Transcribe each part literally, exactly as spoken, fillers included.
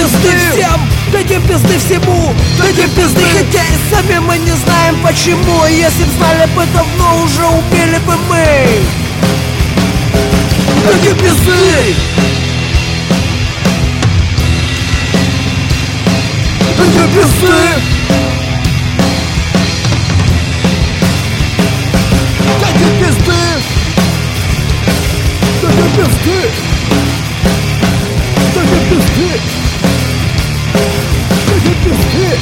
пизды всем, дадим пизды всему, дадим пизды, хотя и сами мы не знаем почему. Если б знали бы, давно уже убили бы мы. Дадим пизды, дадим пизды, дадим пизды, дадим пизды, дадим пизды, дадим пизды,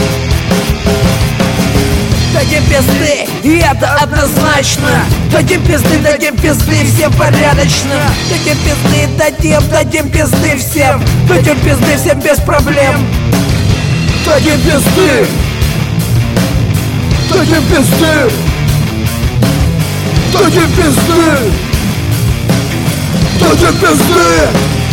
дадим пизды, и это однозначно. Дадим пизды, дадим пизды, всем порядочно. Дадим пизды, дадим, дадим пизды всем. Дадим пизды всем без проблем. Дадим пизды, дадим пизды, дадим пизды, дадим пизды.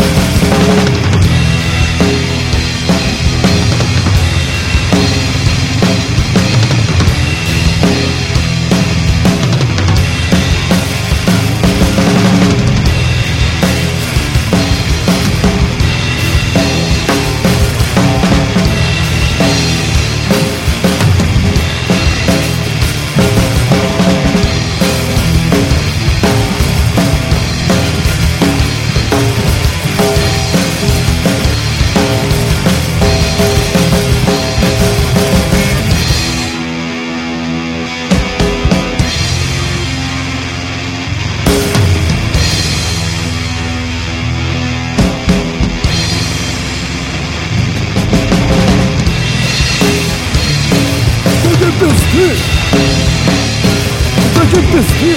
Дадим пизды,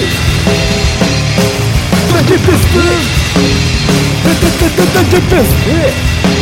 дадим пизды, дадим пизды, дадим пизды.